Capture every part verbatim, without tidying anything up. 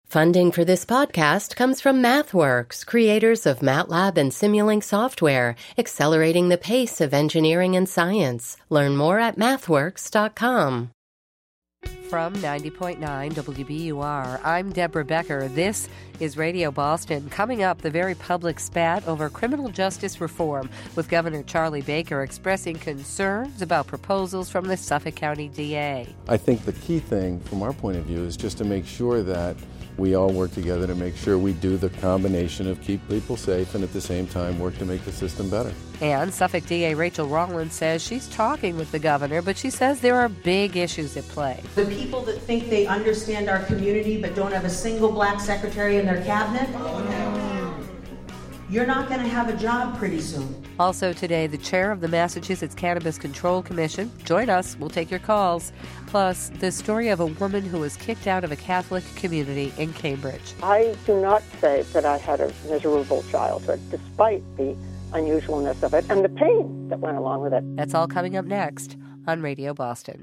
Funding for this podcast comes from MathWorks, creators of MATLAB and Simulink software, accelerating the pace of engineering and science. Learn more at mathworks dot com. From ninety point nine W B U R, I'm Deborah Becker. This is Radio Boston. Coming up, the very public spat over criminal justice reform, with Governor Charlie Baker expressing concerns about proposals from the Suffolk County D A. I think the key thing from our point of view is just to make sure that we all work together to make sure we do the combination of keep people safe and at the same time work to make the system better. And Suffolk D A Rachel Rollins says she's talking with the governor, but she says there are big issues at play. The people that think they understand our community but don't have a single black secretary in their cabinet, you're not going to have a job pretty soon. Also today, the chair of the Massachusetts Cannabis Control Commission. Join us. We'll take your calls. Plus, the story of a woman who was kicked out of a Catholic community in Cambridge. I do not say that I had a miserable childhood, despite the unusualness of it and the pain that went along with it. That's all coming up next on Radio Boston.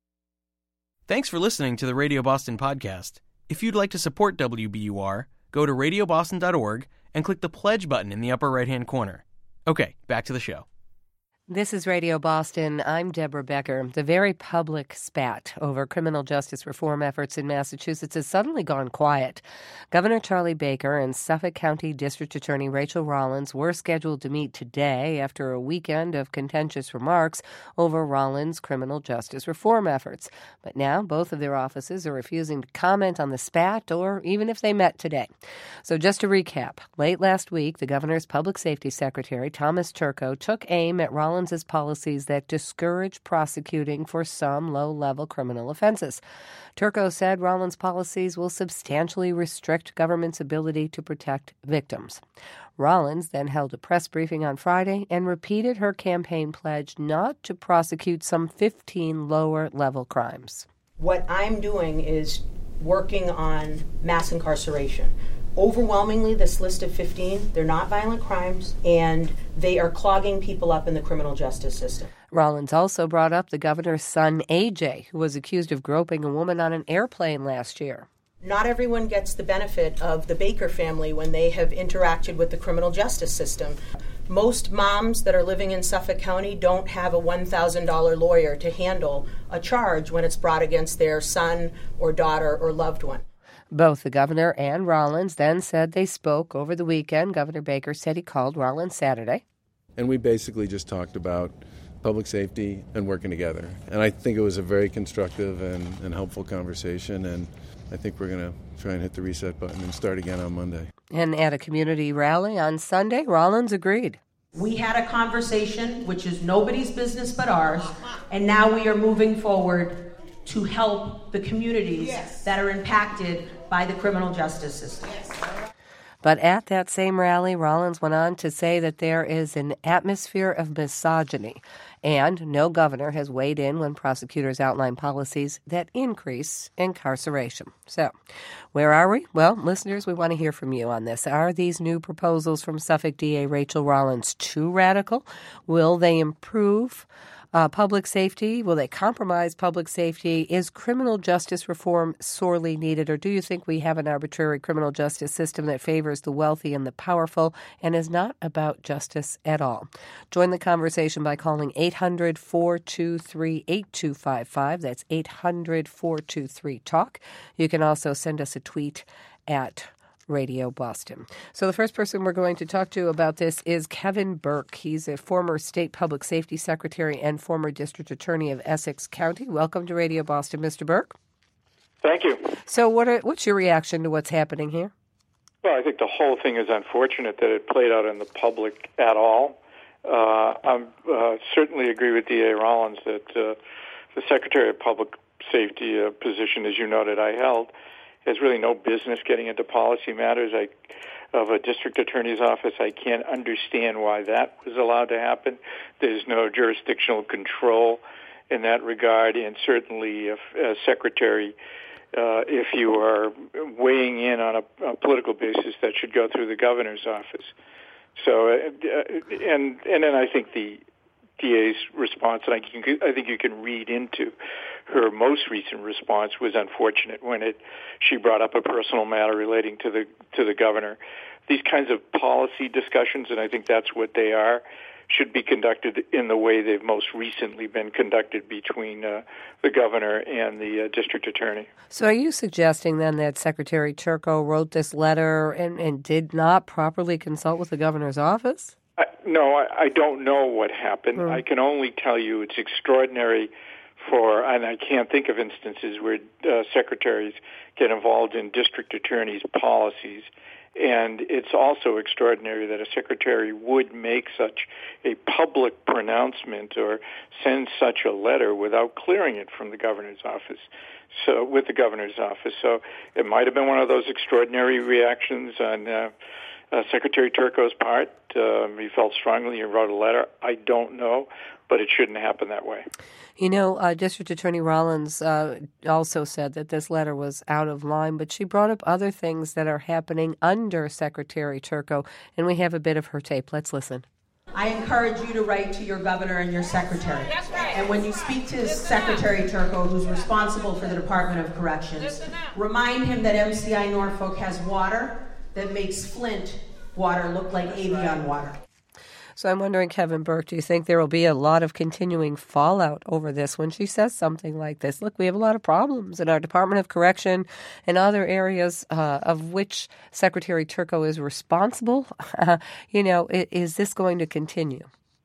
Thanks for listening to the Radio Boston podcast. If you'd like to support W B U R, go to radio boston dot org and click the pledge button in the upper right-hand corner. Okay, back to the show. This is Radio Boston. I'm Deborah Becker. The very public spat over criminal justice reform efforts in Massachusetts has suddenly gone quiet. Governor Charlie Baker and Suffolk County District Attorney Rachel Rollins were scheduled to meet today after a weekend of contentious remarks over Rollins' criminal justice reform efforts. But now both of their offices are refusing to comment on the spat or even if they met today. So just to recap, late last week, the governor's public safety secretary, Thomas Turco, took aim at Rollins' policies that discourage prosecuting for some low-level criminal offenses. Turco said Rollins' policies will substantially restrict government's ability to protect victims. Rollins then held a press briefing on Friday and repeated her campaign pledge not to prosecute some fifteen lower-level crimes. What I'm doing is working on mass incarceration. Overwhelmingly, this list of fifteen, they're not violent crimes, and they are clogging people up in the criminal justice system. Rollins also brought up the governor's son, A J, who was accused of groping a woman on an airplane last year. Not everyone gets the benefit of the Baker family when they have interacted with the criminal justice system. Most moms that are living in Suffolk County don't have a one thousand dollars lawyer to handle a charge when it's brought against their son or daughter or loved one. Both the governor and Rollins then said they spoke over the weekend. Governor Baker said he called Rollins Saturday. And we basically just talked about public safety and working together. And I think it was a very constructive and, and helpful conversation, and I think we're going to try and hit the reset button and start again on Monday. And at a community rally on Sunday, Rollins agreed. We had a conversation, which is nobody's business but ours, and now we are moving forward to help the communities yes. that are impacted by the criminal justice system. Yes. But at that same rally, Rollins went on to say that there is an atmosphere of misogyny, and no governor has weighed in when prosecutors outline policies that increase incarceration. So, where are we? Well, listeners, we want to hear from you on this. Are these new proposals from Suffolk D A Rachel Rollins too radical? Will they improve Uh, public safety? Will they compromise public safety? Is criminal justice reform sorely needed, or do you think we have an arbitrary criminal justice system that favors the wealthy and the powerful and is not about justice at all? Join the conversation by calling eight hundred, four two three, eight two five five. That's eight hundred, four two three, talk. You can also send us a tweet at Radio Boston. So the first person we're going to talk to about this is Kevin Burke. He's a former state public safety secretary and former district attorney of Essex County. Welcome to Radio Boston, Mister Burke. Thank you. So what are, what's your reaction to what's happening here? Well, I think the whole thing is unfortunate that it played out in the public at all. Uh, I uh, certainly agree with D A Rollins that uh, the Secretary of Public Safety uh, position, as you noted, I held, has really no business getting into policy matters I, of a district attorney's office. I can't understand why that was allowed to happen. There's no jurisdictional control in that regard, and certainly if as secretary, uh, if you are weighing in on a, a political basis, that should go through the governor's office. So, uh, and and then I think the D A's response, and I, can, I think you can read into her most recent response, was unfortunate when it she brought up a personal matter relating to the to the governor. These kinds of policy discussions, and I think that's what they are, should be conducted in the way they've most recently been conducted between uh, the governor and the uh, district attorney. So are you suggesting then that Secretary Turco wrote this letter and, and did not properly consult with the governor's office? I, no, I, I don't know what happened. Hmm. I can only tell you it's extraordinary for, and I can't think of instances where uh, secretaries get involved in district attorneys' policies. And it's also extraordinary that a secretary would make such a public pronouncement or send such a letter without clearing it from the governor's office. So, with the governor's office. So it might have been one of those extraordinary reactions on uh, uh, Secretary Turco's part. Um, he felt strongly and wrote a letter. I don't know, but it shouldn't happen that way. You know, uh, District Attorney Rollins uh, also said that this letter was out of line, but she brought up other things that are happening under Secretary Turco, and we have a bit of her tape. Let's listen. I encourage you to write to your governor and your secretary. That's right. And when you speak to Listen Secretary up. Turco, who's responsible for the Department of Corrections, Listen up. remind him that M C I Norfolk has water that makes Flint water look like Avion water. So I'm wondering, Kevin Burke, do you think there will be a lot of continuing fallout over this when she says something like this? Look, we have a lot of problems in our Department of Correction and other areas uh, of which Secretary Turco is responsible. Uh, you know, is, is this going to continue?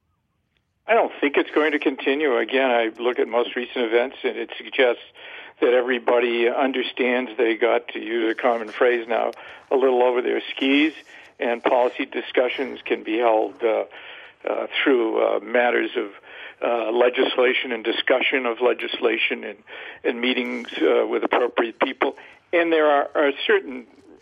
I don't think it's going to continue. Again, I look at most recent events, and it suggests that everybody understands they got, to use a common phrase now, a little over their skis, and policy discussions can be held uh, uh, through uh, matters of uh, legislation and discussion of legislation and, and meetings uh, with appropriate people. And there are, are certain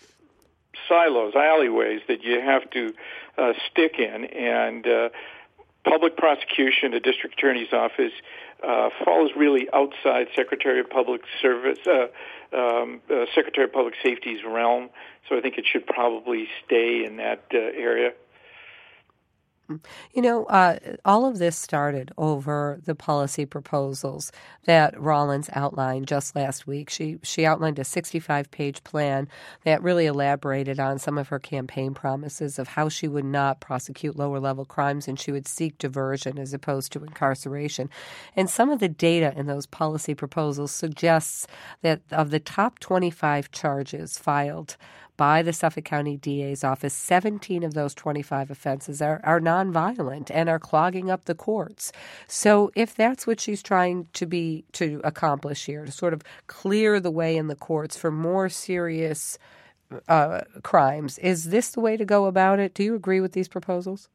silos, alleyways that you have to uh, stick in, and uh, public prosecution, the district attorney's office, uh, falls really outside Secretary of Public Service, uh, um, uh, Secretary of Public Safety's realm. So I think it should probably stay in that uh, area. You know, uh, all of this started over the policy proposals that Rollins outlined just last week. She she outlined a sixty-five page plan that really elaborated on some of her campaign promises of how she would not prosecute lower-level crimes and she would seek diversion as opposed to incarceration. And some of the data in those policy proposals suggests that of the top twenty-five charges filed by the Suffolk County D A's office, seventeen of those twenty-five offenses are, are nonviolent and are clogging up the courts. So if that's what she's trying to be to accomplish here, to sort of clear the way in the courts for more serious uh, crimes, is this the way to go about it? Do you agree with these proposals?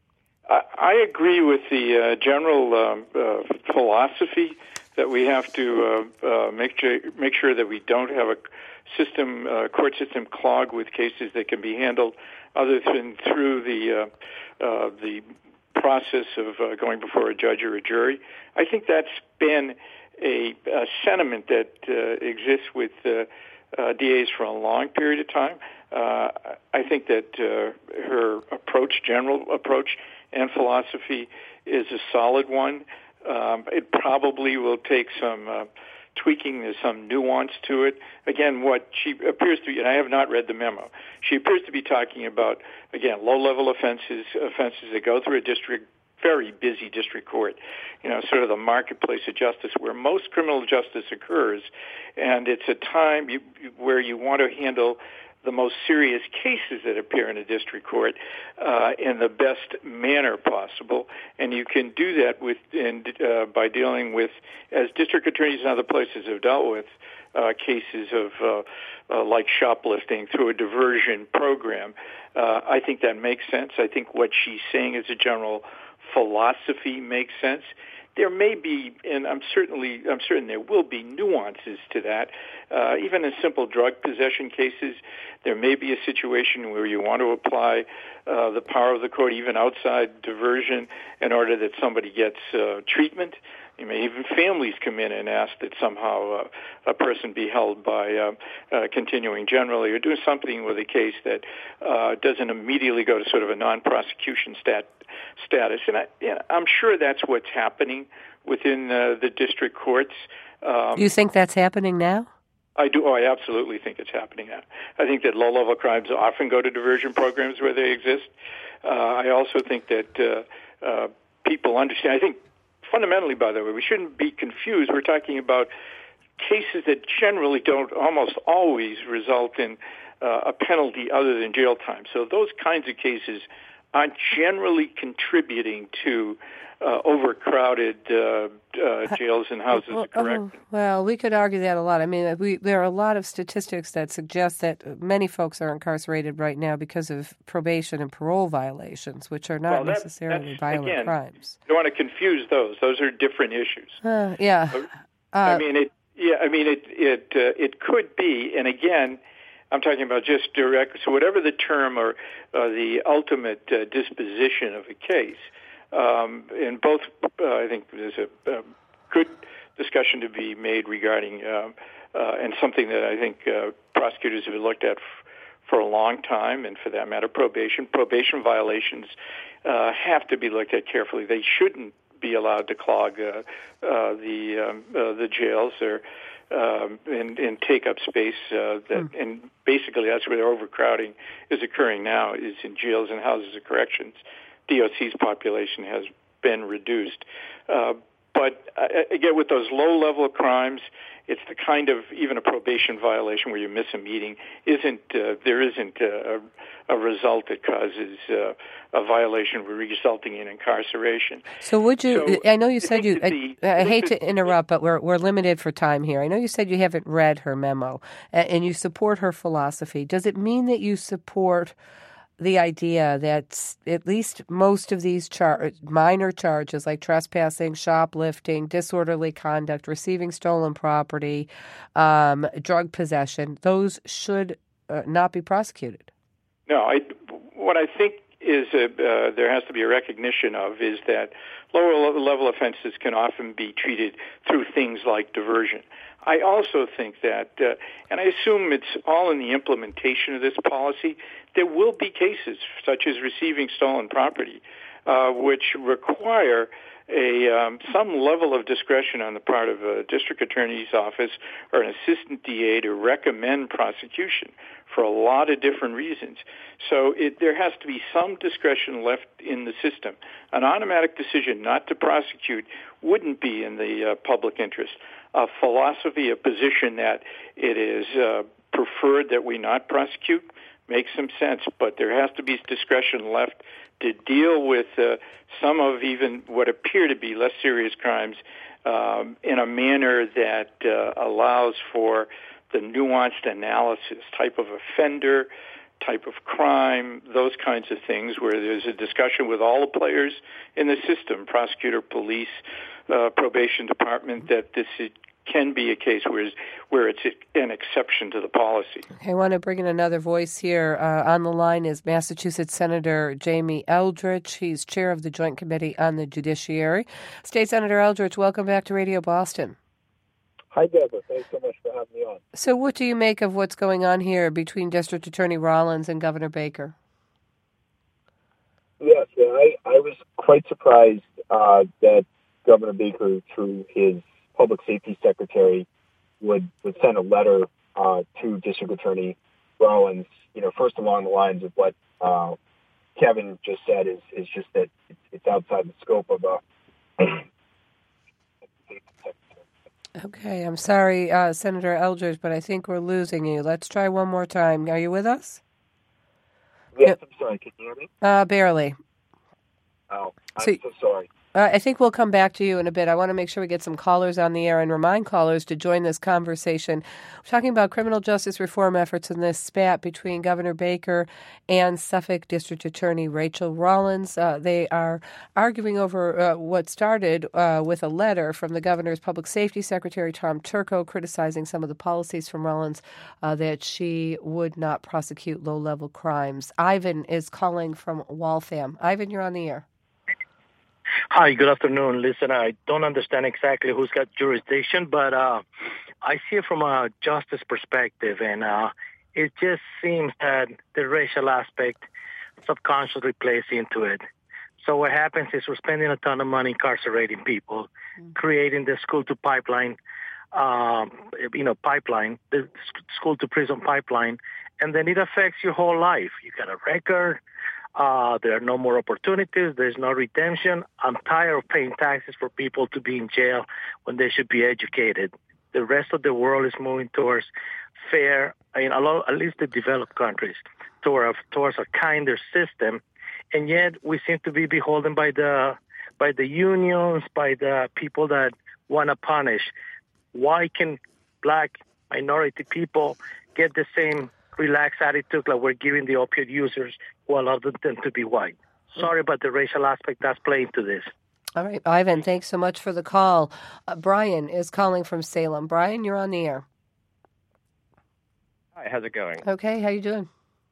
I, I agree with the uh, general um, uh, philosophy that we have to uh, uh, make sure, make sure that we don't have a system, uh, court system clogged with cases that can be handled other than through the uh, uh, the process of uh, going before a judge or a jury. I think that's been a, a sentiment that uh, exists with uh, uh, D As for a long period of time. Uh, I think that uh, her approach, general approach and philosophy, is a solid one. Um, it probably will take some uh, tweaking. There's some nuance to it. Again, what she appears to be, and I have not read the memo, she appears to be talking about, again, low-level offenses, offenses that go through a district, very busy district court, you know, sort of the marketplace of justice where most criminal justice occurs, and it's a time you, where you want to handle the most serious cases that appear in a district court uh, in the best manner possible, and you can do that with in, uh, by dealing with, as district attorneys in other places have dealt with, uh, cases of uh, uh, like shoplifting through a diversion program. Uh, I think that makes sense. I think what she's saying as a general philosophy makes sense. There may be, and I'm certainly, I'm certain there will be nuances to that. Uh, even in simple drug possession cases, there may be a situation where you want to apply uh, the power of the court even outside diversion in order that somebody gets uh, treatment. You may even families come in and ask that somehow uh, a person be held by uh, uh, continuing generally, or do something with a case that uh, doesn't immediately go to sort of a non-prosecution stat, status. And I, you know, I'm sure that's what's happening within uh, the district courts. Um, you think that's happening now? I do. Oh, I absolutely think it's happening now. I think that low-level crimes often go to diversion programs where they exist. Uh, I also think that uh, uh, people understand. I think fundamentally, by the way, we shouldn't be confused. We're talking about cases that generally don't almost always result in uh, a penalty other than jail time. So those kinds of cases aren't generally contributing to uh, overcrowded uh, uh, jails and houses well, of correction. Oh, well, we could argue that a lot. I mean, we, there are a lot of statistics that suggest that many folks are incarcerated right now because of probation and parole violations, which are not well, that, necessarily violent again, crimes. You don't want to confuse those. Those are different issues. Uh, yeah. Uh, uh, I mean, it. Yeah, I mean, it. It. Uh, it could be, and again, I'm talking about just direct. So, whatever the term or uh, the ultimate uh, disposition of a case, um, in both, uh, I think there's a, a good discussion to be made regarding, uh, uh, and something that I think uh, prosecutors have looked at f- for a long time, and for that matter, probation. Probation violations uh, have to be looked at carefully. They shouldn't be allowed to clog uh, uh, the um, uh, the jails or um, and, and take up space. Uh, that mm. And basically, that's where the overcrowding is occurring now, is in jails and houses of corrections. D O C's population has been reduced. Uh, but uh, again, with those low-level crimes, it's the kind of, even a probation violation where you miss a meeting, isn't uh, there isn't a, a result that causes uh, a violation resulting in incarceration. So would you, so I know you said you, the, I, I hate to interrupt, but we're we're limited for time here. I know you said you haven't read her memo and you support her philosophy. Does it mean that you support the idea that at least most of these char- minor charges like trespassing, shoplifting, disorderly conduct, receiving stolen property, um, drug possession, those should uh, not be prosecuted? No, I, what I think is a, uh, there has to be a recognition of is that lower level offenses can often be treated through things like diversion. I also think that, uh, and I assume it's all in the implementation of this policy, there will be cases such as receiving stolen property, uh, which require a um, some level of discretion on the part of a district attorney's office or an assistant D A to recommend prosecution for a lot of different reasons. So it, there has to be some discretion left in the system. An automatic decision not to prosecute wouldn't be in the uh, public interest. A philosophy, a position that it is uh, preferred that we not prosecute makes some sense, but there has to be discretion left to deal with uh, some of even what appear to be less serious crimes um, in a manner that uh, allows for the nuanced analysis, type of offender, type of crime, those kinds of things, where there's a discussion with all the players in the system, prosecutor, police, uh, probation department, that this is, can be a case where, where it's an exception to the policy. Okay, I want to bring in another voice here. Uh, on the line is Massachusetts Senator Jamie Eldridge. He's chair of the Joint Committee on the Judiciary. State Senator Eldridge, welcome back to Radio Boston. Hi, Deborah. Thanks so much for having me on. So what do you make of what's going on here between District Attorney Rollins and Governor Baker? Yes, yeah, I, I was quite surprised uh, that Governor Baker, through his Public Safety Secretary, would, would send a letter uh, to District Attorney Rollins, you know, first along the lines of what uh, Kevin just said, is, is just that it's, it's outside the scope of a safety secretary. Okay, I'm sorry, uh, Senator Eldridge, but I think we're losing you. Let's try one more time. Are you with us? Yes, I'm sorry. Can you hear me? Uh, barely. Oh, I'm so, so sorry. Uh, I think we'll come back to you in a bit. I want to make sure we get some callers on the air and remind callers to join this conversation. We're talking about criminal justice reform efforts in this spat between Governor Baker and Suffolk District Attorney Rachel Rollins. Uh, they are arguing over uh, what started uh, with a letter from the governor's public safety secretary, Tom Turco, criticizing some of the policies from Rollins uh, that she would not prosecute low-level crimes. Ivan is calling from Waltham. Ivan, you're on the air. Hi, good afternoon. Listen, I don't understand exactly who's got jurisdiction, but uh, I see it from a justice perspective, and uh, it just seems that the racial aspect subconsciously plays into it. So what happens is we're spending a ton of money incarcerating people, mm-hmm. creating the school-to-pipeline, um, you know, pipeline, the school-to-prison pipeline, and then it affects your whole life. You got a record. Uh, there are no more opportunities. There's no redemption. I'm tired of paying taxes for people to be in jail when they should be educated. The rest of the world is moving towards fair, I mean, a lot, at least the developed countries, toward a, towards a kinder system. And yet we seem to be beholden by the by the unions, by the people that want to punish. Why can black minority people get the same relaxed attitude like we're giving the opioid users who allow them to be white? Sorry about the racial aspect that's playing to this. All right, Ivan, thanks so much for the call. Uh, Brian is calling from Salem. Brian, you're on the air. Hi, how's it going? Okay, how you doing?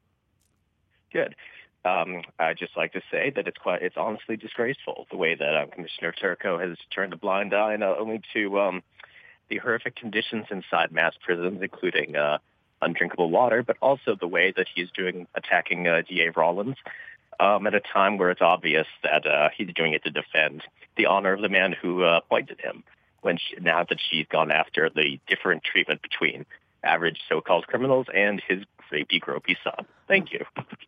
Good. Um, I'd just like to say that it's quite, it's honestly disgraceful the way that um, Commissioner Turco has turned a blind eye not only to um, the horrific conditions inside mass prisons, including uh, undrinkable water, but also the way that he's doing attacking uh, D A Rollins um, at a time where it's obvious that uh, he's doing it to defend the honor of the man who uh, appointed him. When she, now that she's gone after the different treatment between average so-called criminals and his rapey, gropey son. Thank you.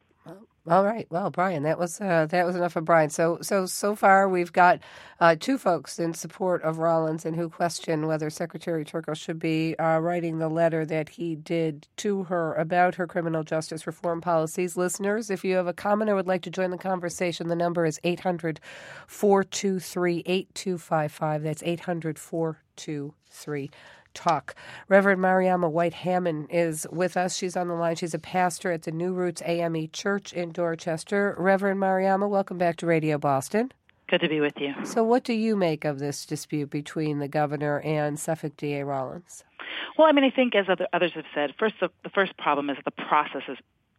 All right. Well, Brian, that was uh, that was enough of Brian. So so so far we've got uh, two folks in support of Rollins and who question whether Secretary Turco should be uh, writing the letter that he did to her about her criminal justice reform policies. Listeners, if you have a comment or would like to join the conversation, the number is eight hundred, four two three, eight two five five. That's eight hundred, four two three, talk. Reverend Mariama White Hammond is with us. She's on the line. She's a pastor at the New Roots A M E Church in Dorchester. Reverend Mariama, welcome back to Radio Boston. Good to be with you. So what do you make of this dispute between the governor and Suffolk D A Rollins? Well, I mean, I think as other, others have said, first the, the first problem is that the process is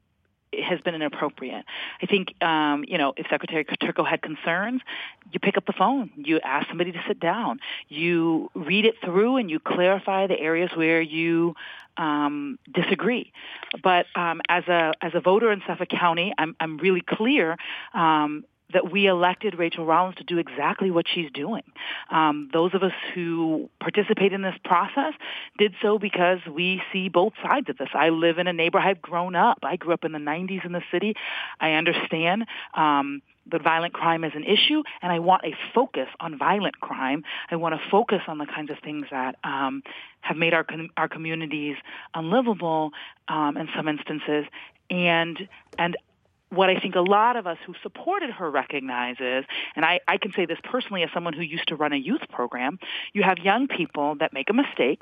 has been inappropriate. I think, um, you know, if Secretary Turco had concerns, you pick up the phone, you ask somebody to sit down, you read it through, and you clarify the areas where you um, disagree. But um, as a as a voter in Suffolk County, I'm I'm really clear. Um, that we elected Rachel Rollins to do exactly what she's doing. Um, those of us who participate in this process did so because we see both sides of this. I live in a neighborhood, I've grown up. I grew up in the nineties in the city. I understand um, that violent crime is an issue, and I want a focus on violent crime. I want to focus on the kinds of things that um, have made our com- our communities unlivable um, in some instances, and and what I think a lot of us who supported her recognize is, and I, I can say this personally as someone who used to run a youth program, you have young people that make a mistake.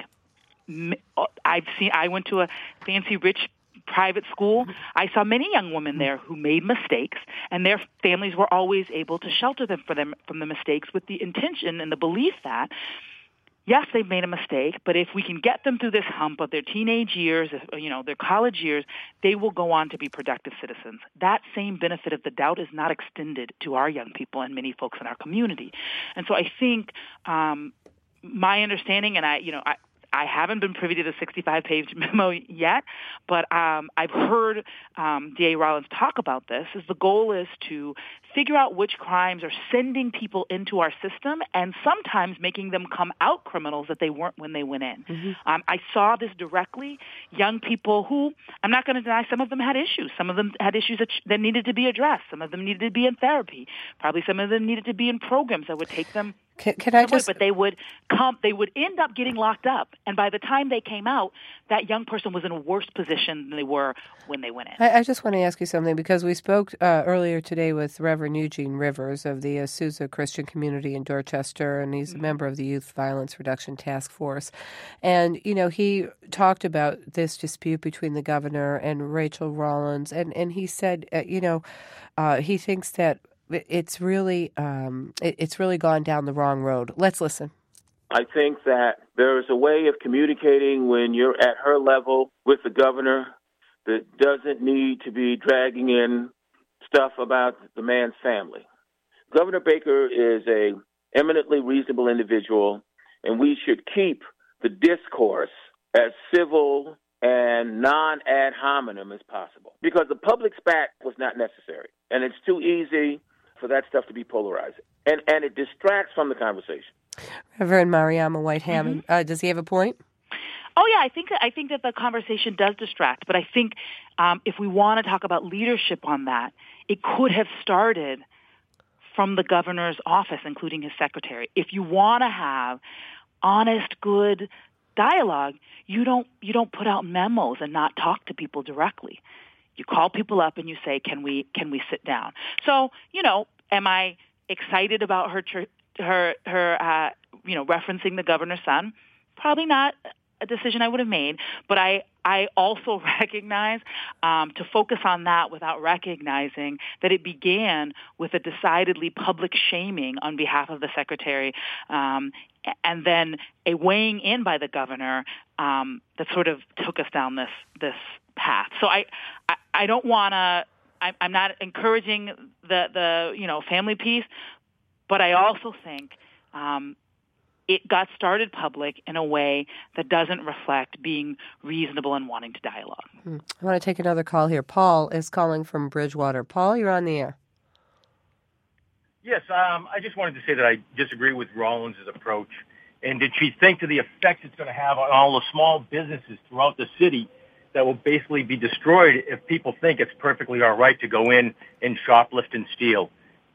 I've seen, I went to a fancy, rich private school. I saw many young women there who made mistakes, and their families were always able to shelter them for them from the mistakes with the intention and the belief that, yes, they've made a mistake, but if we can get them through this hump of their teenage years, you know, their college years, they will go on to be productive citizens. That same benefit of the doubt is not extended to our young people and many folks in our community. And so I think um, my understanding, and I, you know, I, I haven't been privy to the sixty-five page memo yet, but um, I've heard um, D A Rollins talk about this, is the goal is to figure out which crimes are sending people into our system and sometimes making them come out criminals that they weren't when they went in. Mm-hmm. Um, I saw this directly. Young people who, I'm not going to deny, some of them had issues. Some of them had issues that, that needed to be addressed. Some of them needed to be in therapy. Probably some of them needed to be in programs that would take them Can, can I just? But they would come. They would end up getting locked up, and by the time they came out, that young person was in a worse position than they were when they went in. I, I just want to ask you something, because we spoke uh, earlier today with Reverend Eugene Rivers of the Azusa Christian Community in Dorchester, and he's mm-hmm. a member of the Youth Violence Reduction Task Force. And you know, he talked about this dispute between the governor and Rachel Rollins, and and he said, uh, you know, uh, he thinks that it's really um, it, it's really gone down the wrong road. Let's listen. I think that there is a way of communicating when you're at her level with the governor that doesn't need to be dragging in stuff about the man's family. Governor Baker is a eminently reasonable individual, and we should keep the discourse as civil and non-ad hominem as possible, because the public spat was not necessary, and it's too easy for that stuff to be polarizing, and and it distracts from the conversation. Reverend Mariama White-Hammond, Mm-hmm. uh, does he have a point? Oh yeah, I think I think that the conversation does distract, but I think um, if we want to talk about leadership on that, it could have started from the governor's office, including his secretary. If you want to have honest, good dialogue, you don't you don't put out memos and not talk to people directly. You call people up and you say, "Can we can we sit down?" So, you know, am I excited about her her her uh, you know referencing the governor's son? Probably not a decision I would have made, but I, I also recognize um, to focus on that without recognizing that it began with a decidedly public shaming on behalf of the secretary, um, and then a weighing in by the governor um, that sort of took us down this this path. So I I, I don't want to. I'm not encouraging the the you know family piece, but I also think. Um, It got started public in a way that doesn't reflect being reasonable and wanting to dialogue. Hmm. I want to take another call here. Paul is calling from Bridgewater. Paul, you're on the air. Yes, um, I just wanted to say that I disagree with Rollins' approach. And did she think to the effects it's going to have on all the small businesses throughout the city that will basically be destroyed if people think it's perfectly all right to go in and shoplift and steal?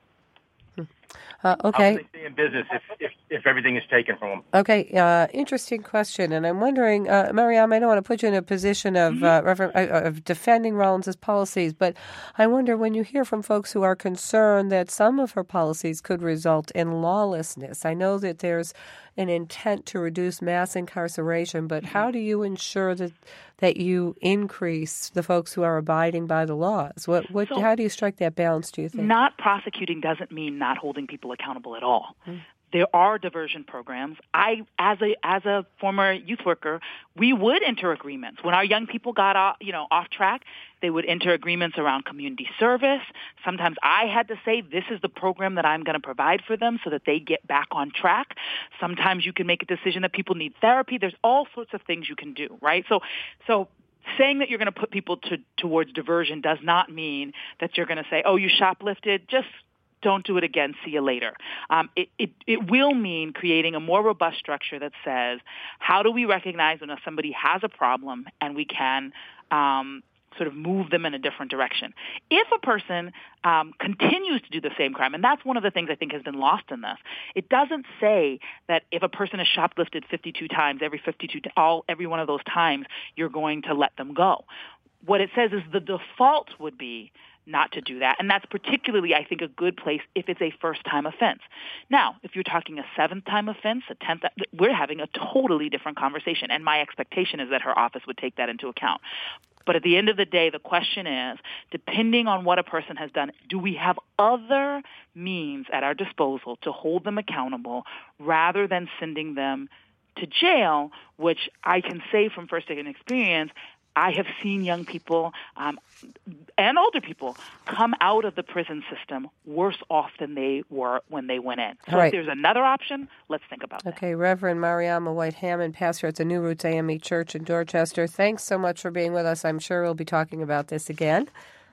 Uh, okay. How can they stay in business if, if, if everything is taken from them? Okay, uh, interesting question. And I'm wondering, uh, Mariam, I don't want to put you in a position of, mm-hmm. uh, refer- uh, of defending Rollins' policies, but I wonder when you hear from folks who are concerned that some of her policies could result in lawlessness. I know that there's an intent to reduce mass incarceration, but mm-hmm. how do you ensure that that you increase the folks who are abiding by the laws? What, what, so, how do you strike that balance, do you think? Not prosecuting doesn't mean not holding people accountable at all. Mm-hmm. There are diversion programs. I, as a as a former youth worker, we would enter agreements. When our young people got off, you know, off track, they would enter agreements around community service. Sometimes I had to say, this is the program that I'm going to provide for them so that they get back on track. Sometimes you can make a decision that people need therapy. There's all sorts of things you can do, right? So, so saying that you're going to put people to, towards diversion does not mean that you're going to say, oh, you shoplifted, just don't do it again, see you later. Um, it, it, it will mean creating a more robust structure that says, how do we recognize when somebody has a problem and we can um, sort of move them in a different direction. If a person um, continues to do the same crime, and that's one of the things I think has been lost in this, it doesn't say that if a person has shoplifted fifty-two times, every fifty-two, all every one of those times, you're going to let them go. What it says is the default would be not to do that. And that's particularly, I think, a good place if it's a first-time offense. Now, if you're talking a seventh-time offense, a tenth, we're having a totally different conversation. And my expectation is that her office would take that into account. But at the end of the day, the question is, depending on what a person has done, do we have other means at our disposal to hold them accountable rather than sending them to jail, which I can say from first-hand experience, I have seen young people um, and older people come out of the prison system worse off than they were when they went in. So right. If there's another option, let's think about that. Okay, Reverend Mariama White-Hammond, pastor at the New Roots A M E Church in Dorchester. Thanks so much for being with us. I'm sure we'll be talking about this again.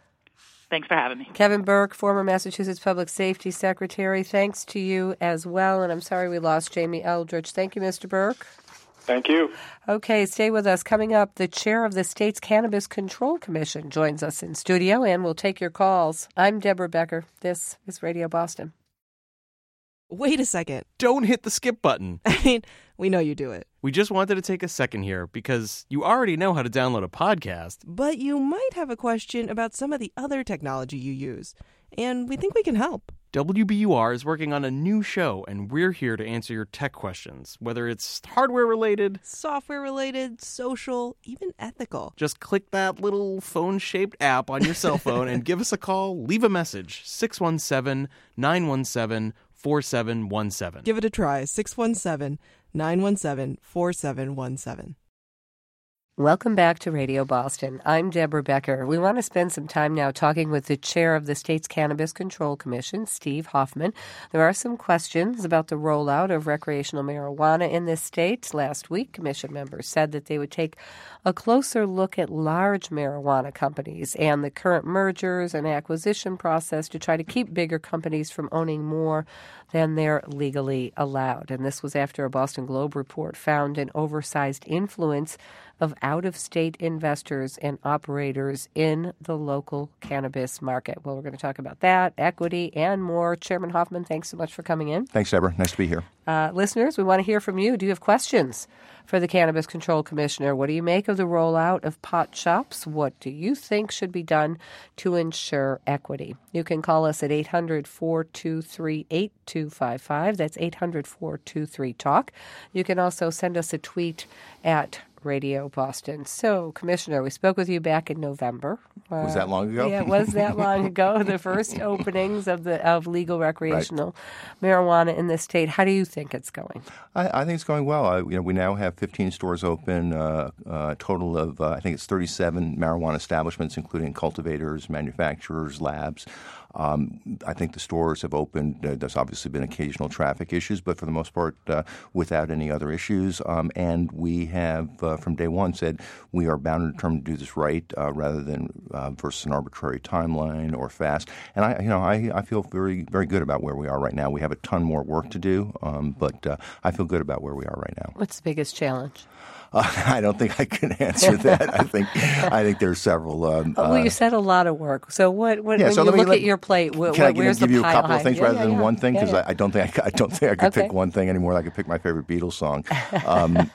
Thanks for having me. Kevin Burke, former Massachusetts Public Safety Secretary, thanks to you as well. And I'm sorry we lost Jamie Eldridge. Thank you, Mister Burke. Thank you. Okay, stay with us. Coming up, the chair of the state's Cannabis Control Commission joins us in studio, and we'll take your calls. I'm Deborah Becker. This is Radio Boston. Wait a second. Don't hit the skip button. I mean, we know you do it. We just wanted to take a second here because you already know how to download a podcast. But you might have a question about some of the other technology you use, and we think we can help. W B U R is working on a new show, and we're here to answer your tech questions, whether it's hardware-related, software-related, social, even ethical. Just click that little phone-shaped app on your cell phone and give us a call. Leave a message, six one seven, nine one seven, four seven one seven. Give it a try, six one seven, nine one seven, four seven one seven. Welcome back to Radio Boston. I'm Deborah Becker. We want to spend some time now talking with the chair of the state's Cannabis Control Commission, Steve Hoffman. There are some questions about the rollout of recreational marijuana in this state. Last week, commission members said that they would take a closer look at large marijuana companies and the current mergers and acquisition process to try to keep bigger companies from owning more than they're legally allowed. And this was after a Boston Globe report found an oversized influence of out-of-state investors and operators in the local cannabis market. Well, we're going to talk about that, equity, and more. Chairman Hoffman, thanks so much for coming in. Thanks, Deborah. Nice to be here. Uh, listeners, we want to hear from you. Do you have questions for the Cannabis Control Commissioner? What do you make of the rollout of pot shops? What do you think should be done to ensure equity? You can call us at eight hundred, four two three, eight two five five. That's eight hundred, four two three, TALK. You can also send us a tweet at Radio Boston. So, Commissioner, we spoke with you back in November. Uh, was that long ago? Yeah, it was that long ago. The first openings of the of legal recreational right. marijuana in the state. How do you think it's going? I, I think it's going well. I, you know, we now have fifteen stores open. Uh, a total of uh, I think it's thirty-seven marijuana establishments, including cultivators, manufacturers, labs. Um, I think the stores have opened. Uh, there's obviously been occasional traffic issues, but for the most part, uh, without any other issues. Um, and we have, uh, from day one, said we are bound and determined to do this right, uh, rather than uh, versus an arbitrary timeline or fast. And I, you know, I, I feel very, very good about where we are right now. We have a ton more work to do, um, but uh, I feel good about where we are right now. What's the biggest challenge? Uh, I don't think I can answer that. I think I think there's several. Um, well, you uh, said a lot of work. So what? what yeah, when so you me, look let, at your plate, wh- can I where's give the you a pile couple of things yeah, rather yeah, than yeah. one thing? Because yeah, yeah. I, I don't think I, I don't think I could okay. pick one thing anymore. I could pick my favorite Beatles song. Um,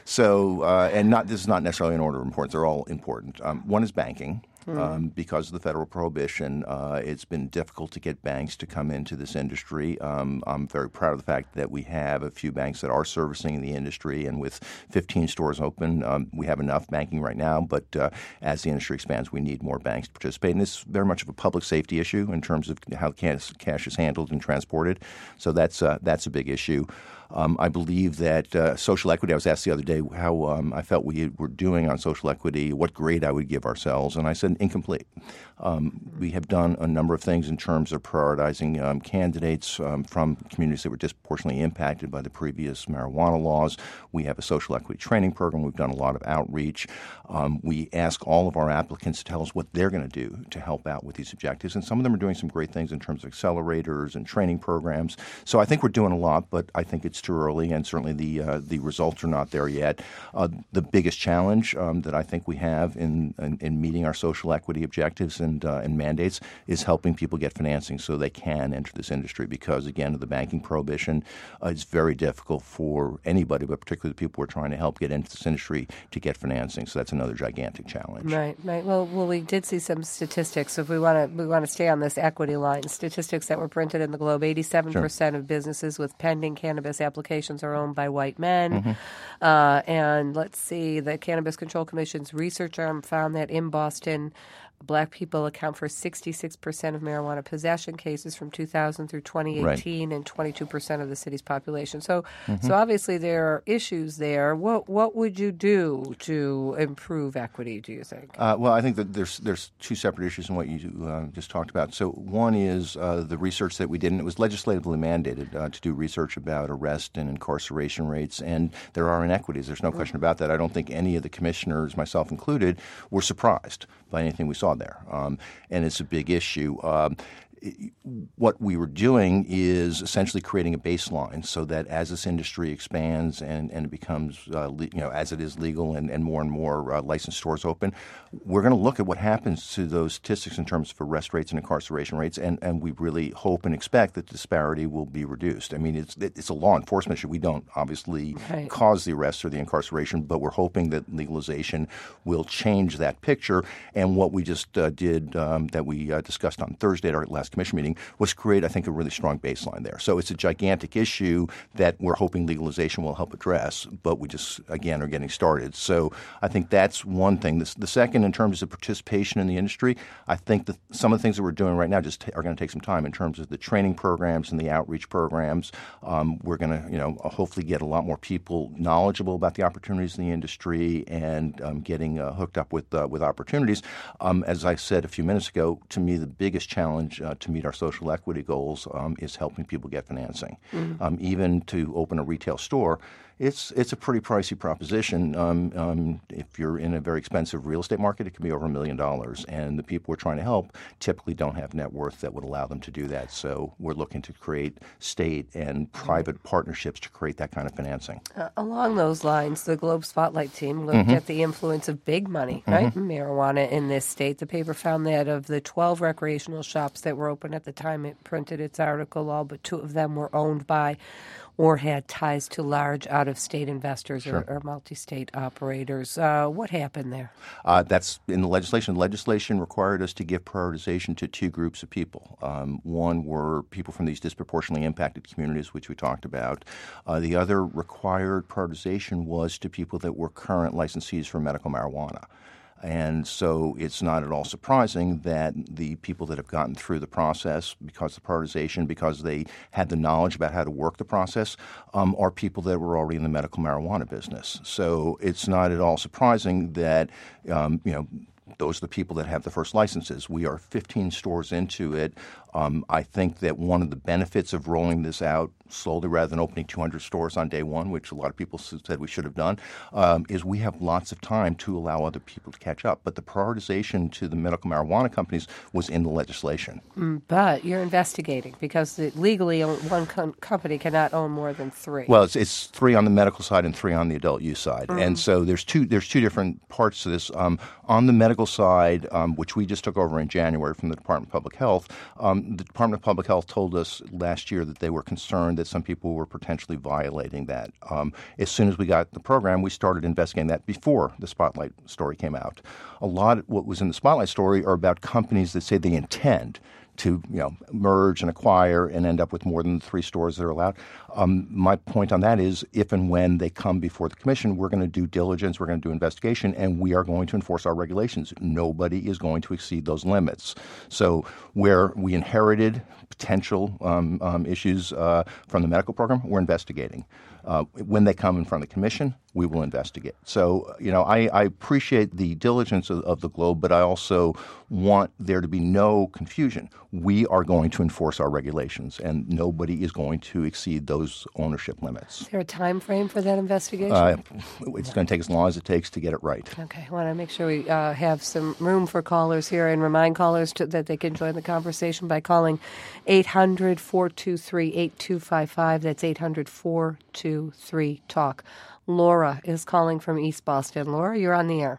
so uh, and not this is not necessarily in order of importance. They're all important. Um, one is banking. Mm. Um, because of the federal prohibition, uh, it's been difficult to get banks to come into this industry. Um, I'm very proud of the fact that we have a few banks that are servicing the industry, and with fifteen stores open, um, we have enough banking right now. But uh, as the industry expands, we need more banks to participate. And this is very much of a public safety issue in terms of how cash, cash is handled and transported. So that's uh, that's a big issue. Um, I believe that uh, social equity, I was asked the other day how um, I felt we were doing on social equity, what grade I would give ourselves, and I said incomplete. Um, we have done a number of things in terms of prioritizing um, candidates um, from communities that were disproportionately impacted by the previous marijuana laws. We have a social equity training program. We've done a lot of outreach. Um, we ask all of our applicants to tell us what they're going to do to help out with these objectives, and some of them are doing some great things in terms of accelerators and training programs. So I think we're doing a lot, but I think it's too early, and certainly the uh, the results are not there yet. Uh, the biggest challenge um, that I think we have in, in, in meeting our social equity objectives and, uh, and mandates is helping people get financing so they can enter this industry, because, again, of the banking prohibition, uh, it's very difficult for anybody, but particularly the people we're trying to help get into this industry, to get financing. So that's another gigantic challenge. Right, right. Well, well, we did see some statistics. If we want to, we want to stay on this equity line. Statistics that were printed in the Globe: eighty-seven percent sure. of businesses with pending cannabis applications are owned by white men. Mm-hmm. Uh, and let's see, the Cannabis Control Commission's research arm found that in Boston, Black people account for sixty-six percent of marijuana possession cases from two thousand through twenty eighteen, right. and twenty-two percent of the city's population. So, mm-hmm. so obviously there are issues there. What what would you do to improve equity, do you think? Uh, well, I think that there's there's two separate issues in what you uh, just talked about. So one is uh, the research that we did, and it was legislatively mandated uh, to do research about arrest and incarceration rates, and there are inequities. There's no mm-hmm. question about that. I don't think any of the commissioners, myself included, were surprised by anything we saw there, um, and it's a big issue. Um, what we were doing is essentially creating a baseline so that as this industry expands and, and it becomes, uh, le- you know, as it is legal and, and more and more uh, licensed stores open, we're going to look at what happens to those statistics in terms of arrest rates and incarceration rates, and, and we really hope and expect that the disparity will be reduced. I mean, it's it's a law enforcement issue. We don't obviously right. cause the arrests or the incarceration, but we're hoping that legalization will change that picture. And what we just uh, did um, that we uh, discussed on Thursday at our last last commission meeting was create, I think, a really strong baseline there. So it's a gigantic issue that we're hoping legalization will help address, but we just, again, are getting started. So I think that's one thing. The, the second, in terms of participation in the industry, I think that some of the things that we're doing right now just t- are going to take some time in terms of the training programs and the outreach programs. Um, we're going to, you know, hopefully get a lot more people knowledgeable about the opportunities in the industry and um, getting uh, hooked up with uh, with opportunities. Um, as I said a few minutes ago, to me, the biggest challenge uh, to meet our social equity goals um, is helping people get financing. Mm-hmm. Um, even to open a retail store, it's it's a pretty pricey proposition. Um, um, if you're in a very expensive real estate market, it can be over a million dollars. And the people we're trying to help typically don't have net worth that would allow them to do that. So we're looking to create state and private partnerships to create that kind of financing. Uh, along those lines, the Globe Spotlight team looked mm-hmm. at the influence of big money, right, mm-hmm. marijuana in this state. The paper found that of the twelve recreational shops that were open at the time it printed its article, all but two of them were owned by or had ties to large out-of-state investors sure. or, or multi-state operators. Uh, what happened there? Uh, that's in the legislation. Legislation required us to give prioritization to two groups of people. Um, one were people from these disproportionately impacted communities, which we talked about. Uh, the other required prioritization was to people that were current licensees for medical marijuana. And so it's not at all surprising that the people that have gotten through the process because of the prioritization, because they had the knowledge about how to work the process, um, are people that were already in the medical marijuana business. So it's not at all surprising that, um, you know, those are the people that have the first licenses. We are fifteen stores into it. Um, I think that one of the benefits of rolling this out slowly rather than opening two hundred stores on day one, which a lot of people said we should have done, um, is we have lots of time to allow other people to catch up. But the prioritization to the medical marijuana companies was in the legislation. Mm, but you're investigating because it, legally one com- company cannot own more than three. Well, it's, it's three on the medical side and three on the adult use side. Mm. And so there's two there's two different parts to this. Um, on the medical side, um, which we just took over in January from the Department of Public Health, um, the Department of Public Health told us last year that they were concerned that some people were potentially violating that. Um, as soon as we got the program, we started investigating that before the Spotlight story came out. A lot of what was in the Spotlight story are about companies that say they intend to, you know, merge and acquire and end up with more than the three stores that are allowed. Um, my point on that is if and when they come before the commission, we're going to do diligence, we're going to do investigation, and we are going to enforce our regulations. Nobody is going to exceed those limits. So where we inherited potential um, um, issues uh, from the medical program, we're investigating. Uh, when they come in front of the commission, we will investigate. So, you know, I, I appreciate the diligence of, of the Globe, but I also want there to be no confusion. We are going to enforce our regulations, and nobody is going to exceed those ownership limits. Is there a time frame for that investigation? Uh, it's going to take as long as it takes to get it right. Okay. I want to make sure we uh, have some room for callers here and remind callers to, that they can join the conversation by calling eight hundred, four two three, eight two five five. That's eight hundred, four two three, talk. Laura is calling from East Boston. Laura, you're on the air.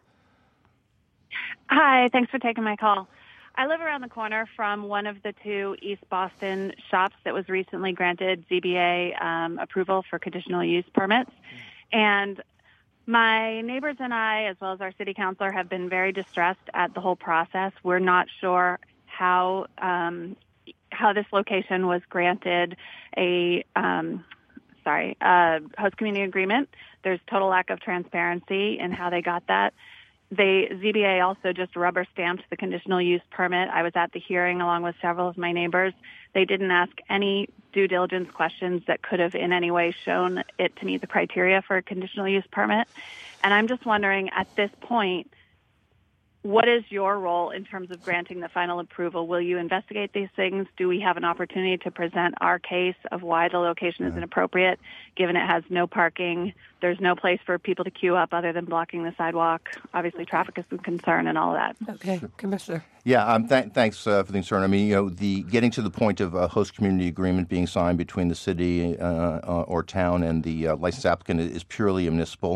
Hi, thanks for taking my call. I live around the corner from one of the two East Boston shops that was recently granted Z B A um, approval for conditional use permits. And my neighbors and I, as well as our city councilor, have been very distressed at the whole process. We're not sure how um, how this location was granted a um, sorry a host community agreement. There's total lack of transparency in how they got that. They, Z B A also just rubber stamped the conditional use permit. I was at the hearing along with several of my neighbors. They didn't ask any due diligence questions that could have in any way shown it to meet the criteria for a conditional use permit. And I'm just wondering at this point, what is your role in terms of granting the final approval? Will you investigate these things? Do we have an opportunity to present our case of why the location is inappropriate, given it has no parking? There's no place for people to queue up other than blocking the sidewalk. Obviously, traffic is a concern and all of that. Okay, Commissioner. Yeah, um, th- thanks uh, for the concern. I mean, you know, the getting to the point of a host community agreement being signed between the city uh, uh, or town and the uh, licensed applicant is purely a municipal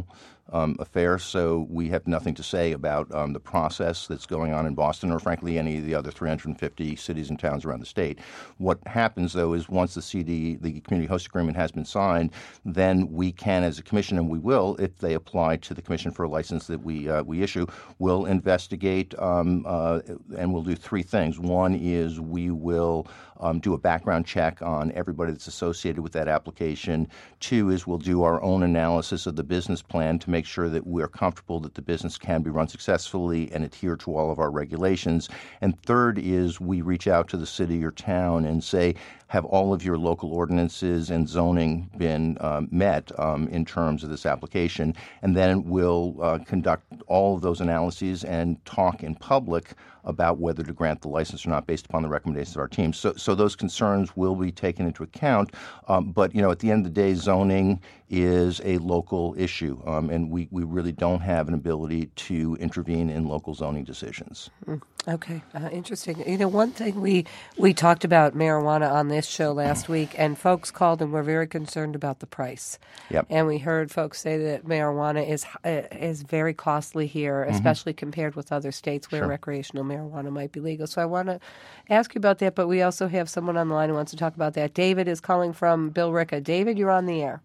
um, affair, so we have nothing to say about um, the process that's going on in Boston or, frankly, any of the other three hundred fifty cities and towns around the state. What happens, though, is once the C D, the Community Host Agreement, has been signed, then we can, as a commission, and we will, if they apply to the commission for a license that we uh, we issue, we'll investigate um, uh, and we'll do three things. One is we will um, do a background check on everybody that's associated with that application. Two is we'll do our own analysis of the business plan to make sure that we're comfortable that the business can be run successfully and adhere to all of our regulations. And third is we reach out to the city or town and say, have all of your local ordinances and zoning been um, met um, in terms of this application? And then we'll uh, conduct all of those analyses and talk in public about whether to grant the license or not based upon the recommendations of our team. So, so those concerns will be taken into account. Um, but, you know, at the end of the day, zoning is a local issue, um, and we, we really don't have an ability to intervene in local zoning decisions. Mm. Okay, uh, interesting. You know, one thing we we talked about marijuana on this show last week, and folks called and were very concerned about the price. Yep. And we heard folks say that marijuana is uh, is very costly here, especially mm-hmm. compared with other states where sure. recreational marijuana might be legal. So I want to ask you about that, but we also have someone on the line who wants to talk about that. David is calling from Billerica. David, you're on the air.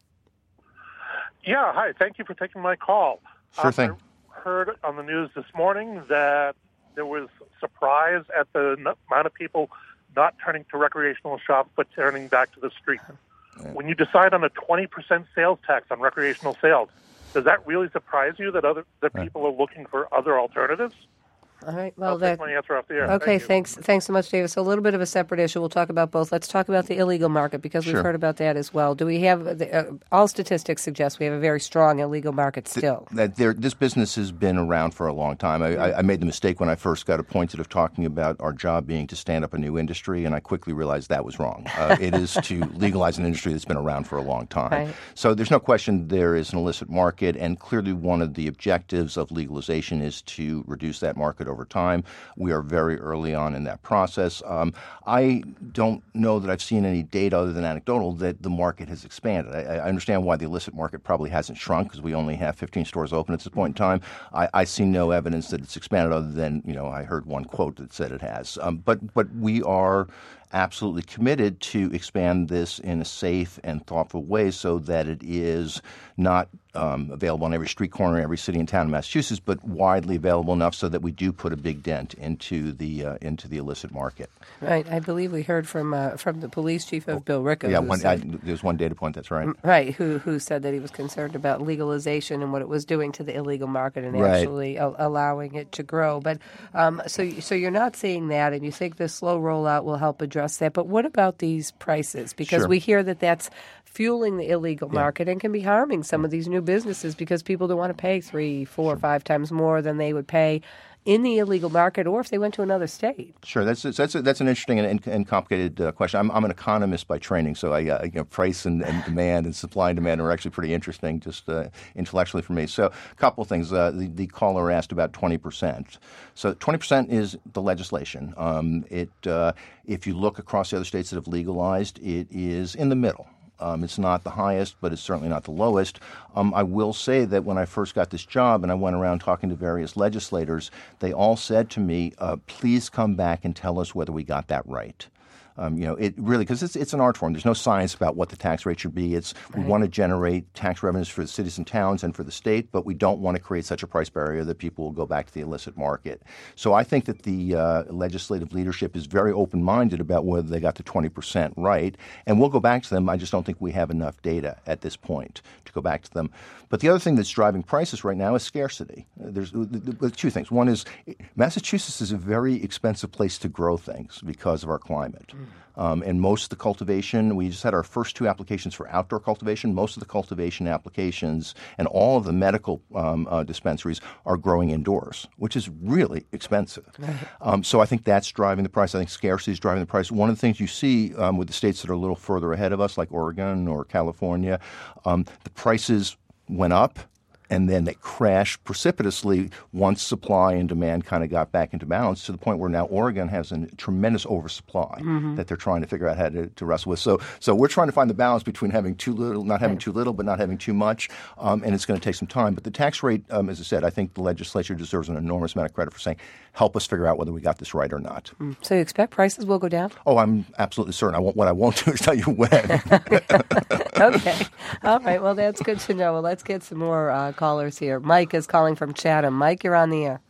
Yeah, hi. Thank you for taking my call. Sure um, thing. I heard on the news this morning that there was surprise at the n- amount of people not turning to recreational shops but turning back to the street. Yeah. When you decide on a twenty percent sales tax on recreational sales, does that really surprise you that other that right. people are looking for other alternatives? All right. Well, I'll that, take my answer off the air. Okay, Thank thanks Thanks so much, David. So a little bit of a separate issue. We'll talk about both. Let's talk about the illegal market because we've Sure. heard about that as well. Do we have, the, uh, all statistics suggest we have a very strong illegal market still. That there, this business has been around for a long time. I, I, I made the mistake when I first got appointed of talking about our job being to stand up a new industry, and I quickly realized that was wrong. Uh, it is to legalize an industry that's been around for a long time. Right. So there's no question there is an illicit market, and clearly one of the objectives of legalization is to reduce that market over time. We are very early on in that process. Um, I don't know that I've seen any data other than anecdotal that the market has expanded. I, I understand why the illicit market probably hasn't shrunk because we only have fifteen stores open at this point in time. I, I see no evidence that it's expanded other than, you know, I heard one quote that said it has. Um, but but we are absolutely committed to expand this in a safe and thoughtful way so that it is not um, available on every street corner in every city and town in Massachusetts, but widely available enough so that we do put a big dent into the uh, into the illicit market. Right. I believe we heard from uh, from the police chief of Billerica. Yeah, who one, said, I, there's one data point, that's right. Right, who who said that he was concerned about legalization and what it was doing to the illegal market and Right. actually a- allowing it to grow. But um, so so you're not seeing that, and you think the slow rollout will help address that. But what about these prices? Because Sure. we hear that that's fueling the illegal Yeah. market and can be harming some of these new businesses because people don't want to pay three, four, five times more than they would pay in the illegal market or if they went to another state. Sure, that's that's a, that's an interesting and, and complicated uh, question. I'm I'm an economist by training, so I uh, you know, price and, and demand and supply and demand are actually pretty interesting, just uh, intellectually for me. So, a couple of things. Uh, the the caller asked about twenty percent. So, twenty percent is the legislation. Um, it uh, if you look across the other states that have legalized, it is in the middle. Um, it's not the highest, but it's certainly not the lowest. Um, I will say that when I first got this job and I went around talking to various legislators, they all said to me, uh, please come back and tell us whether we got that right. Um, you know, it really, because it's it's an art form. There's no science about what the tax rate should be. It's right. We want to generate tax revenues for the cities and towns and for the state, but we don't want to create such a price barrier that people will go back to the illicit market. So I think that the uh, legislative leadership is very open-minded about whether they got the twenty percent right, and we'll go back to them. I just don't think we have enough data at this point to go back to them. But the other thing that's driving prices right now is scarcity. There's two things. One is Massachusetts is a very expensive place to grow things because of our climate. Um, and most of the cultivation, we just had our first two applications for outdoor cultivation. Most of the cultivation applications and all of the medical um, uh, dispensaries are growing indoors, which is really expensive. Right. Um, so I think that's driving the price. I think scarcity is driving the price. One of the things you see um, with the states that are a little further ahead of us, like Oregon or California, um, the prices went up and then they crashed precipitously once supply and demand kind of got back into balance, to the point where now Oregon has a tremendous oversupply mm-hmm. that they're trying to figure out how to, to wrestle with. So, so we're trying to find the balance between having too little, not having too little, but not having too much, um, and it's going to take some time. But the tax rate, um, as I said, I think the legislature deserves an enormous amount of credit for saying, help us figure out whether we got this right or not. Mm. So you expect prices will go down? Oh, I'm absolutely certain. I won't, what I won't do is tell you when. Okay. All right. Well, that's good to know. Well, let's get some more uh, callers here. Mike is calling from Chatham. Mike, you're on the air.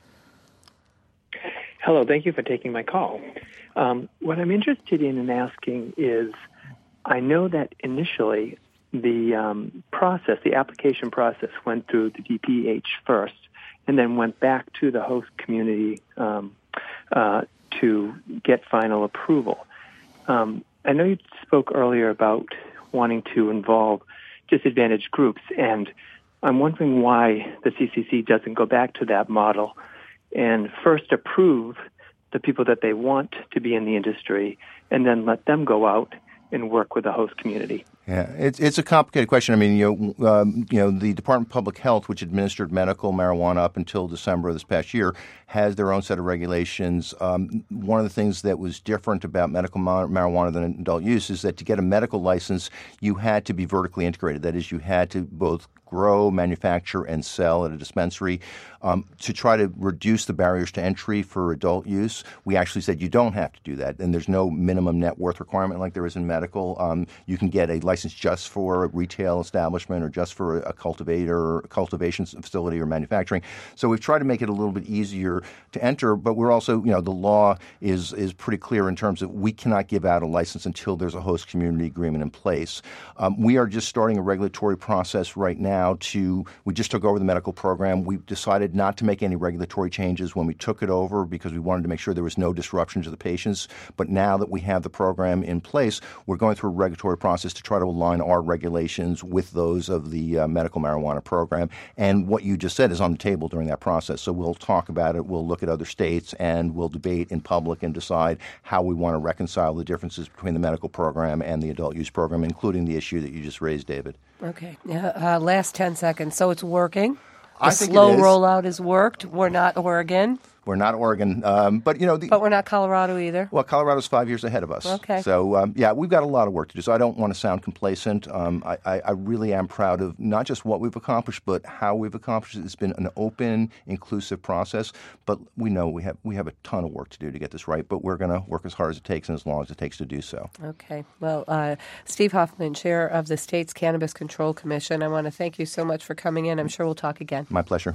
Hello. Thank you for taking my call. Um, what I'm interested in and asking is, I know that initially the um, process, the application process, went through the D P H first and then went back to the host community um, uh, to get final approval. Um, I know you spoke earlier about wanting to involve disadvantaged groups, and I'm wondering why the C C C doesn't go back to that model and first approve the people that they want to be in the industry and then let them go out and work with the host community. Yeah, it's it's a complicated question. I mean, you know, um, you know, the Department of Public Health, which administered medical marijuana up until December of this past year, has their own set of regulations. Um, one of the things that was different about medical mar- marijuana than adult use is that to get a medical license, you had to be vertically integrated. That is, you had to both grow, manufacture, and sell at a dispensary. Um, to try to reduce the barriers to entry for adult use, we actually said you don't have to do that, and there's no minimum net worth requirement like there is in medical. Um, you can get a license just for a retail establishment or just for a cultivator, cultivation facility or manufacturing. So we've tried to make it a little bit easier to enter, but we're also, you know, the law is is pretty clear in terms of we cannot give out a license until there's a host community agreement in place. Um, we are just starting a regulatory process right now to, we just took over the medical program. We decided not to make any regulatory changes when we took it over because we wanted to make sure there was no disruption to the patients. But now that we have the program in place, we're going through a regulatory process to try to align our regulations with those of the uh, medical marijuana program. And what you just said is on the table during that process. So we'll talk about it, we'll look at other states, and we'll debate in public and decide how we want to reconcile the differences between the medical program and the adult use program, including the issue that you just raised, David. Okay. Uh, last ten seconds. So it's working? The I think slow it is. rollout has worked. We're not Oregon. We're not Oregon, um, but you know. The, but we're not Colorado either. Well, Colorado's five years ahead of us. Okay. So um, yeah, we've got a lot of work to do. So I don't want to sound complacent. Um, I, I, I really am proud of not just what we've accomplished, but how we've accomplished it. It's been an open, inclusive process. But we know we have we have a ton of work to do to get this right. But we're going to work as hard as it takes and as long as it takes to do so. Okay. Well, uh, Steve Hoffman, chair of the state's Cannabis Control Commission, I want to thank you so much for coming in. I'm sure we'll talk again. My pleasure.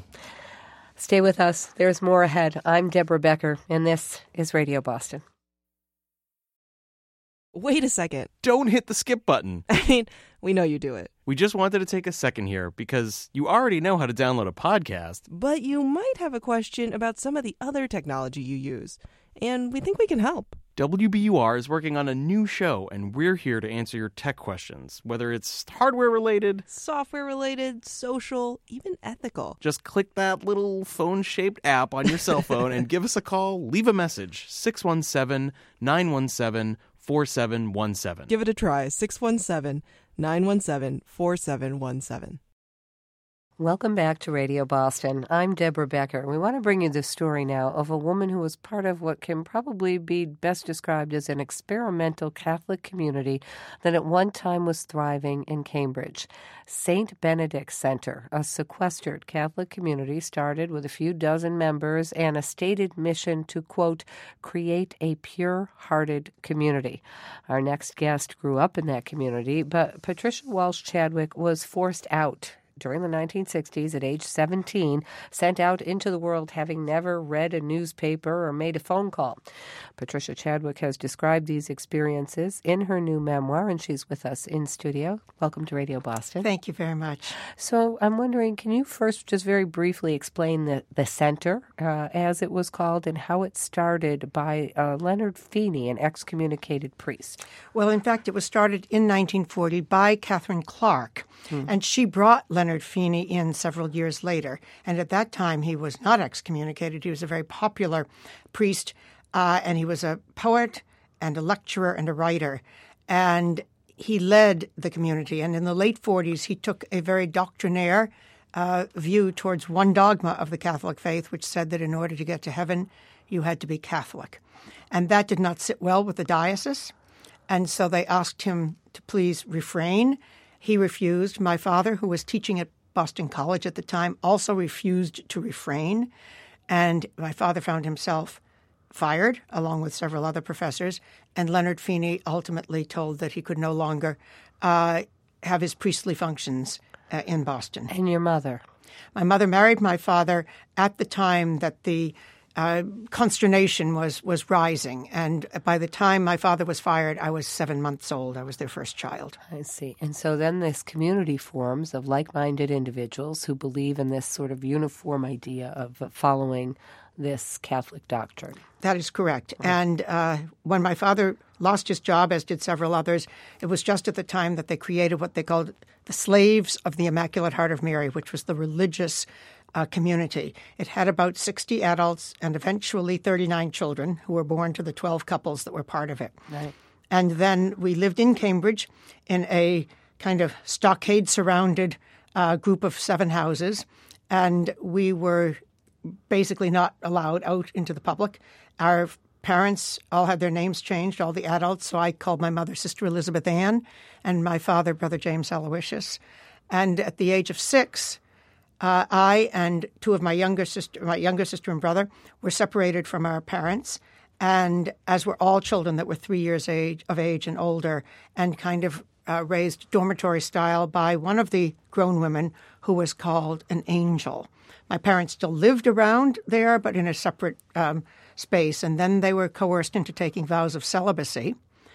Stay with us. There's more ahead. I'm Deborah Becker, and this is Radio Boston. Wait a second. Don't hit the skip button. I mean, we know you do it. We just wanted to take a second here because you already know how to download a podcast. But you might have a question about some of the other technology you use, and we think we can help. W B U R is working on a new show, and we're here to answer your tech questions, whether it's hardware-related, software-related, social, even ethical. Just click that little phone-shaped app on your cell phone and give us a call. Leave a message, six one seven, nine one seven, four seven one seven. Give it a try, six one seven, nine one seven, four seven one seven. Welcome back to Radio Boston. I'm Deborah Becker. We want to bring you the story now of a woman who was part of what can probably be best described as an experimental Catholic community that at one time was thriving in Cambridge. Saint Benedict Center, a sequestered Catholic community, started with a few dozen members and a stated mission to, quote, create a pure-hearted community. Our next guest grew up in that community, but Patricia Walsh Chadwick was forced out during the nineteen sixties at age seventeen, sent out into the world having never read a newspaper or made a phone call. Patricia Chadwick has described these experiences in her new memoir, and she's with us in studio. Welcome to Radio Boston. Thank you very much. So I'm wondering, can you first just very briefly explain the, the center, uh, as it was called, and how it started by uh, Leonard Feeney, an excommunicated priest? Well, in fact, it was started in nineteen forty by Catherine Clark, hmm. and she brought Leonard Feeney in several years later. And at that time, he was not excommunicated. He was a very popular priest, uh, and he was a poet and a lecturer and a writer. And he led the community. And in the late forties, he took a very doctrinaire uh, view towards one dogma of the Catholic faith, which said that in order to get to heaven, you had to be Catholic. And that did not sit well with the diocese, and so they asked him to please refrain. He refused. My father, who was teaching at Boston College at the time, also refused to refrain, and my father found himself fired, along with several other professors, and Leonard Feeney ultimately told that he could no longer uh, have his priestly functions uh, in Boston. And your mother? My mother married my father at the time that the uh, consternation was, was rising, and by the time my father was fired, I was seven months old. I was their first child. I see. And so then this community forms of like-minded individuals who believe in this sort of uniform idea of following this Catholic doctrine. That is correct. Right. And uh, when my father lost his job, as did several others, it was just at the time that they created what they called the Slaves of the Immaculate Heart of Mary, which was the religious uh, community. It had about sixty adults and eventually thirty-nine children who were born to the twelve couples that were part of it. Right. And then we lived in Cambridge in a kind of stockade-surrounded uh, group of seven houses, and we were basically not allowed out into the public. Our parents all had their names changed, all the adults, so I called my mother Sister Elizabeth Ann and my father Brother James Aloysius. And at the age of six, uh, I and two of my younger sister, my younger sister and brother were separated from our parents, and as were all children that were three years age, of age and older, and kind of uh, raised dormitory style by one of the grown women who was called an angel. My parents still lived around there, but in a separate um, space. And then they were coerced into taking vows of celibacy.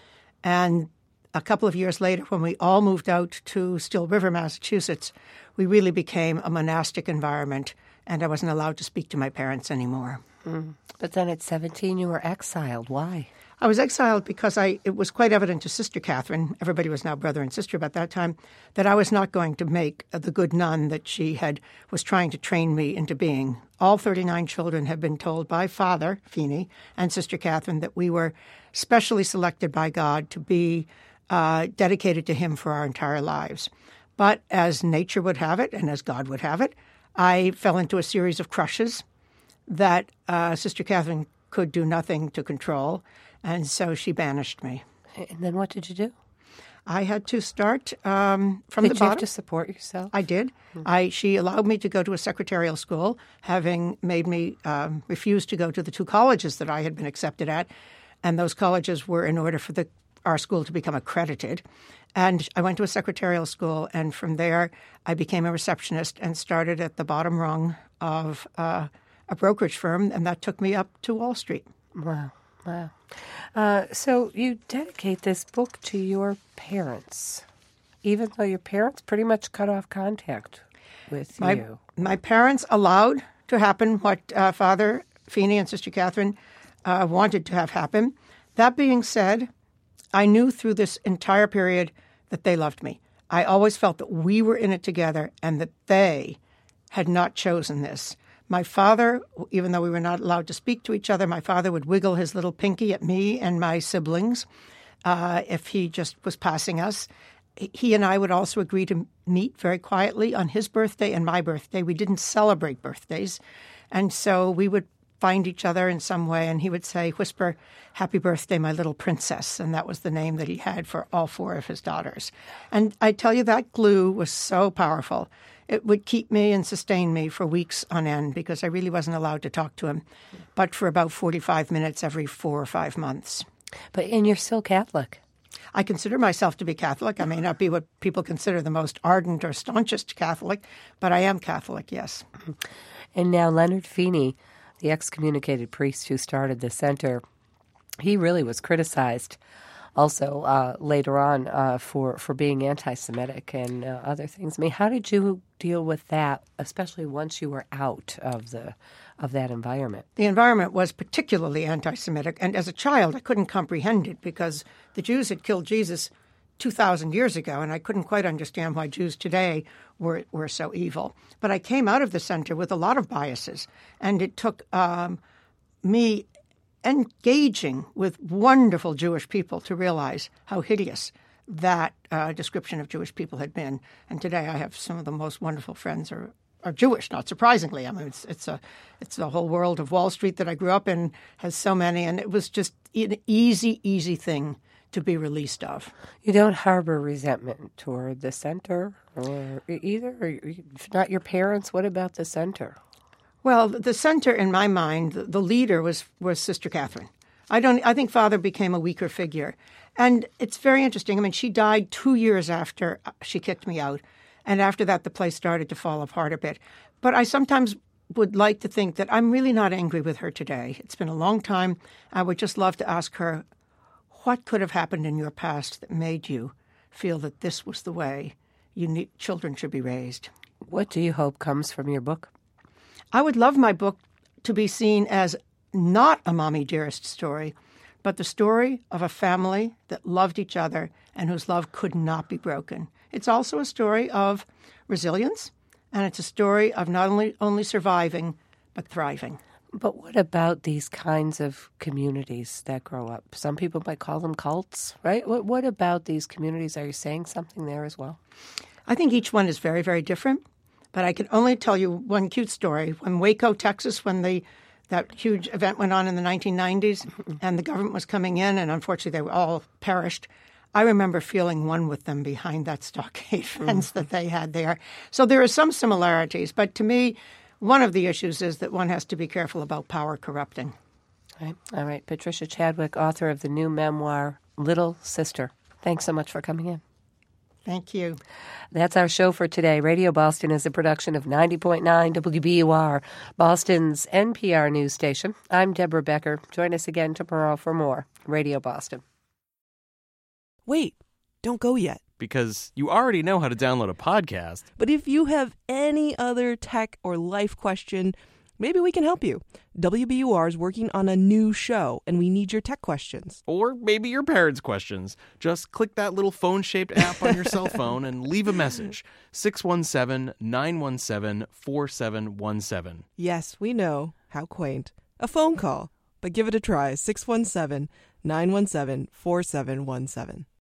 And a couple of years later, when we all moved out to Still River, Massachusetts, we really became a monastic environment, and I wasn't allowed to speak to my parents anymore. Mm. But then at seventeen, you were exiled. Why? I was exiled because I it was quite evident to Sister Catherine, everybody was now brother and sister about that time, that I was not going to make the good nun that she had was trying to train me into being. All thirty-nine children had been told by Father Feeney and Sister Catherine that we were specially selected by God to be uh, dedicated to him for our entire lives. But as nature would have it, and as God would have it, I fell into a series of crushes that uh, Sister Catherine could do nothing to control, and so she banished me. And then what did you do? I had to start um, from did the you bottom. Have to support yourself? I did. Mm-hmm. I she allowed me to go to a secretarial school, having made me um, refuse to go to the two colleges that I had been accepted at, and those colleges were in order for the our school to become accredited. And I went to a secretarial school, and from there I became a receptionist and started at the bottom rung of uh, a brokerage firm, and that took me up to Wall Street. Wow. Wow. Uh, so you dedicate this book to your parents, even though your parents pretty much cut off contact with my, you. My parents allowed to happen what uh, Father Feeney and Sister Catherine uh, wanted to have happen. That being said, I knew through this entire period that they loved me. I always felt that we were in it together and that they had not chosen this. My father, even though we were not allowed to speak to each other, my father would wiggle his little pinky at me and my siblings uh, if he just was passing us. He and I would also agree to meet very quietly on his birthday and my birthday. We didn't celebrate birthdays. And so we would find each other in some way, and he would say, whisper, "Happy birthday, my little princess." And that was the name that he had for all four of his daughters. And I tell you, that glue was so powerful. It would keep me and sustain me for weeks on end because I really wasn't allowed to talk to him, but for about forty-five minutes every four or five months. But and you're still Catholic. I consider myself to be Catholic. I may not be what people consider the most ardent or staunchest Catholic, but I am Catholic, yes. And now Leonard Feeney, the excommunicated priest who started the center, he really was criticized also uh, later on uh, for, for being anti-Semitic and uh, other things. I mean, how did you deal with that, especially once you were out of the of that environment? The environment was particularly anti-Semitic, and as a child I couldn't comprehend it because the Jews had killed Jesus two thousand years ago, and I couldn't quite understand why Jews today were, were so evil. But I came out of the center with a lot of biases, and it took um, me engaging with wonderful Jewish people to realize how hideous that uh, description of Jewish people had been. And today I have some of the most wonderful friends are Jewish, not surprisingly. I mean, it's it's a it's the whole world of Wall Street that I grew up in has so many, and it was just an easy, easy thing to be released of. You don't harbor resentment toward the center or either? Or if not your parents, what about the center? Well, the center, in my mind, the leader was, was Sister Catherine. I don't. I think Father became a weaker figure. And it's very interesting. I mean, she died two years after she kicked me out. And after that, the place started to fall apart a bit. But I sometimes would like to think that I'm really not angry with her today. It's been a long time. I would just love to ask her, what could have happened in your past that made you feel that this was the way you need, children should be raised? What do you hope comes from your book? I would love my book to be seen as not a Mommy Dearest story, but the story of a family that loved each other and whose love could not be broken. It's also a story of resilience, and it's a story of not only, only surviving, but thriving. But what about these kinds of communities that grow up? Some people might call them cults, right? What, what about these communities? Are you saying something there as well? I think each one is very, very different, but I can only tell you one cute story. When Waco, Texas, when the that huge event went on in the nineteen nineties and the government was coming in, and unfortunately they were all perished, I remember feeling one with them behind that stockade fence mm. that they had there. So there are some similarities, but to me, one of the issues is that one has to be careful about power corrupting. All right. All right. Patricia Chadwick, author of the new memoir, Little Sister. Thanks so much for coming in. Thank you. That's our show for today. Radio Boston is a production of ninety point nine W B U R, Boston's N P R news station. I'm Deborah Becker. Join us again tomorrow for more Radio Boston. Wait, don't go yet. Because you already know how to download a podcast. But if you have any other tech or life question, maybe we can help you. W B U R is working on a new show, and we need your tech questions. Or maybe your parents' questions. Just click that little phone-shaped app on your cell phone and leave a message. six one seven, nine one seven, four seven one seven. Yes, we know. How quaint. A phone call. But give it a try. six one seven, nine one seven, four seven one seven.